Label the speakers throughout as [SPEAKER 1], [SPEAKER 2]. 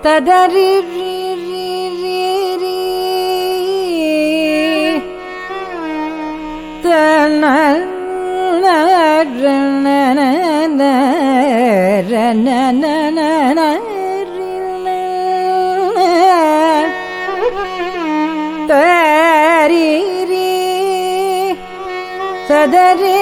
[SPEAKER 1] ததரி ரி ரி ரி ரி தன தரி ரி ததரி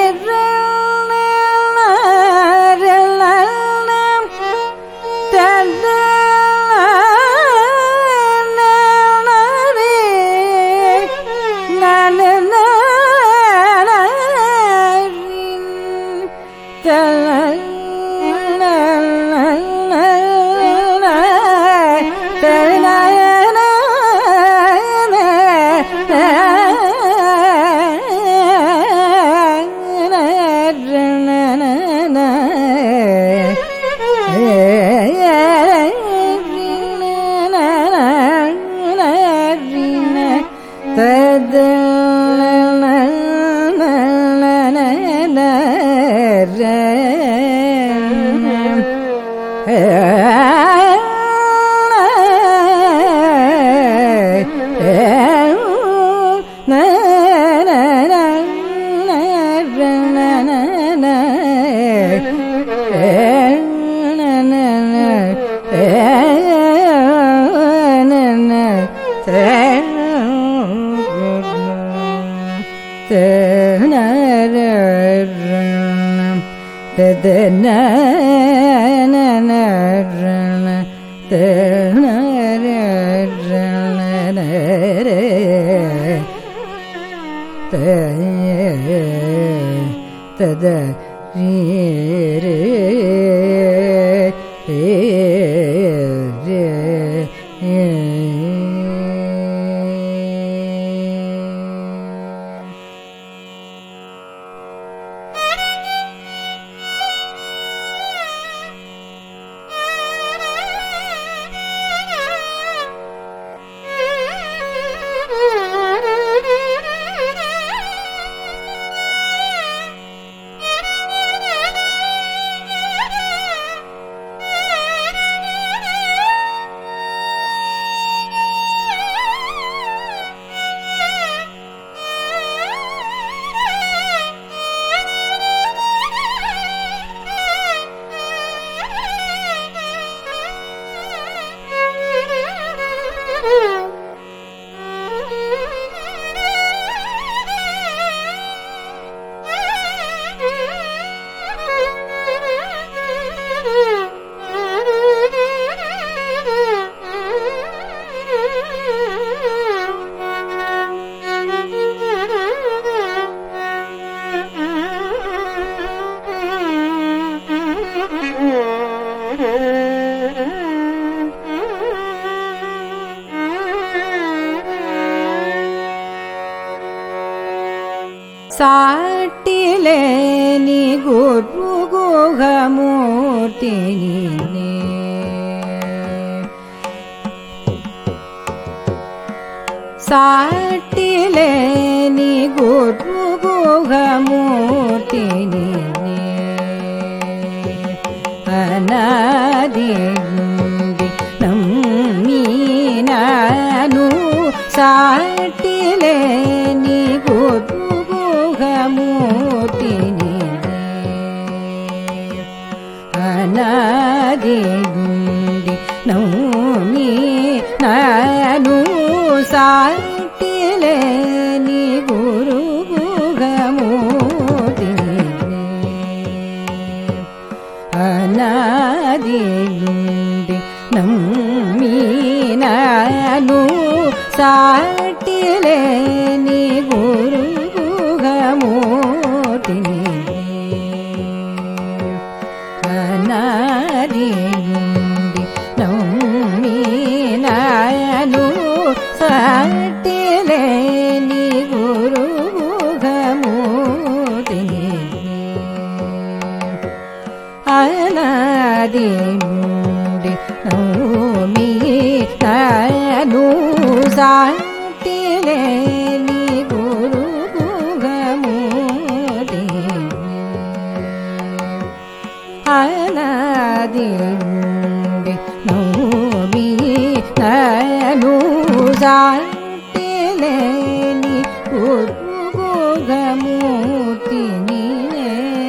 [SPEAKER 1] சாட்டிலே நீ குரு குகமூர்த்தி சாட்டிலே நீ குரு குகமூர்த்தி அநாதி நம்மீனானு சாட்டிலே நீ குரு மூர்த்தி அநாதி குண்டி நௌமி நானு சாட்டிலே நீ குரு குகமூர்த்தி அநாதி குண்டி நௌமி நானு சாட்டிலே நீ குரு மூர்த்தி அநாதி குண்டி நௌமி நானு சாட்டிலே நீ குரு குகமூர்த்தி அநாதி குண்டி நௌமி நானு சாட்டிலே நீ குரு அநாதி நௌமி சாட்டிலேனி குருகுகமூர்த்தி நீனே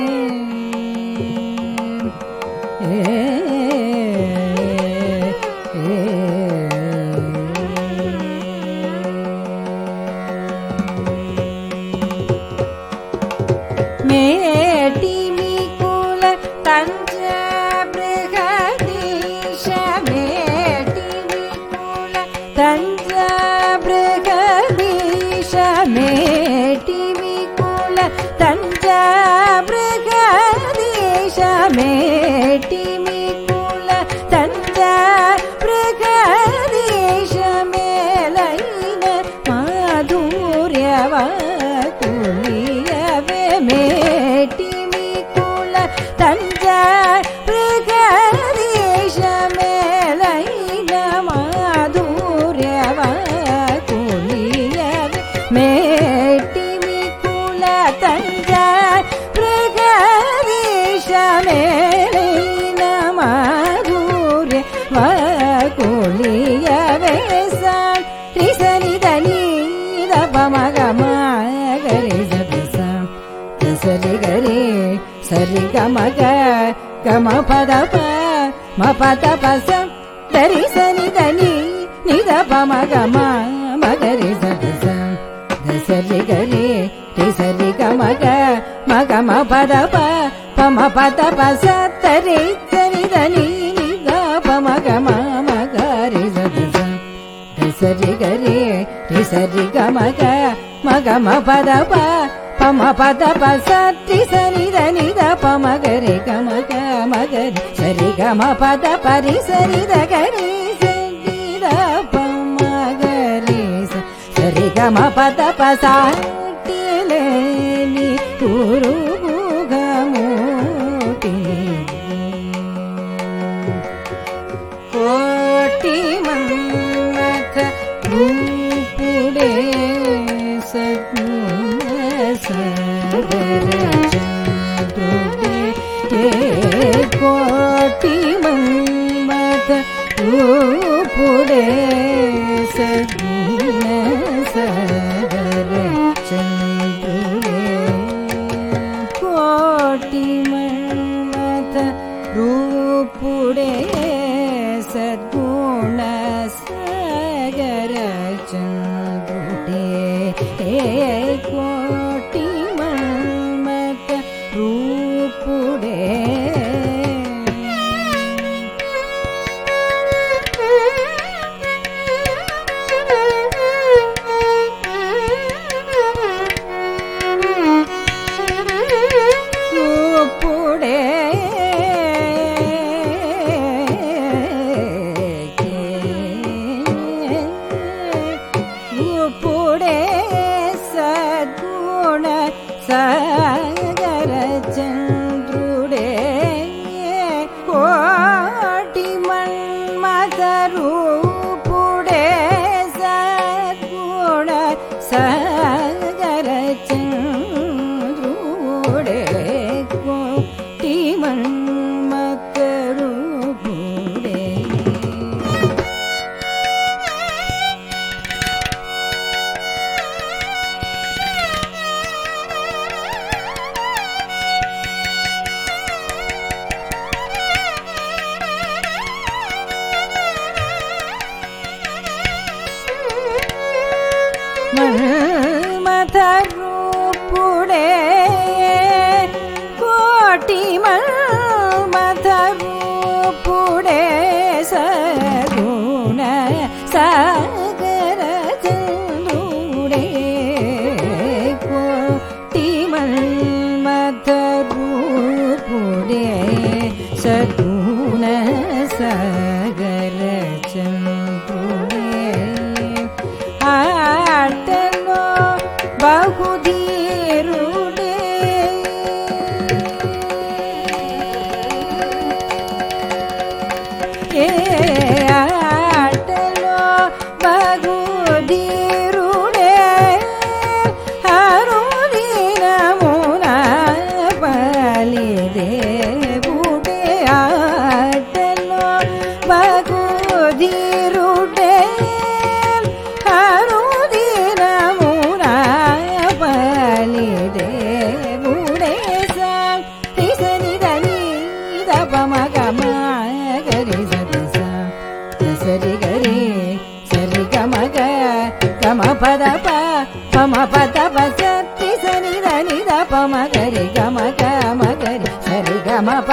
[SPEAKER 1] மேட்டிமி குல தஞ்ச பிரகதீஷ மேட்டிமி குல தஞ்ச பிரகதீஷ மேட்டிமி குல தஞ்ச பிரகதீஷ மேட்டிமி குல தஞ்ச பிரகதீஷ மேலைன மாதுரியவ குலியவே மேட்டிமி குல தஞ்ச பிரகதீஷ மேலைன மாதுரியவ குலியவே மேட்டிமி குல தஞ்ச பிரகதீஷ மேலைன மாதுரியவ குலியவே சான் ரிசனிதனி பமகமகரி சதசம் சரி கரி சரி கமக கம பதப மபத பசம் தரி சனி தனி நித பமகம மகரி சதசம் சரி கரி சரி கமக மகம பதப பம பத பச தரி சனி தனி நித பமகம மகரி சதசம் சரி கரி சரி கமக மகம பதப பம பத பச சனி தனி த பமகரி கமக மகரி சரி கம பத பரி சரி த கரி சரி த பமகரி சரி கம பத பசாட்டிலேனி குருகுகமூர்த்தி கோட்டி மன்மத ரூபுடே சத்குண சாகர சந்துடே கோட்டி மன்மத ரூபுடே சத்குண சாகர சந்துடே கோட்டி மன்மத ரூபுடே சத்குண சாகர சந்துடே கோட்டி மன்மத ரூபுடே ரூபுடே ரூபுடே சத்குண சாகர சந்துடே கோட்டி மன்மத ரூபுடே சத்குண சாகர சந்துடே கோட்டி மன்மத ரூபுடே மன்மத ரூபுடே கோட்டி மன்மத ரூபுடே சகுண சாகர சந்துடே கோட்டி மன்மத ரூபுடே சகுண சாகர சந்துடே ஆட்டலோ ಬಹುಧೀರುಡೆ ಆಟಲೋ ಬಹುಧೀರುಡೆ ಹರುದಿನ ಮುನ ಬಲಿದೆ ಬುಡೆ ಆಟಲೋ ಬಹುಧೀರುಡೆ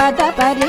[SPEAKER 1] பத பரி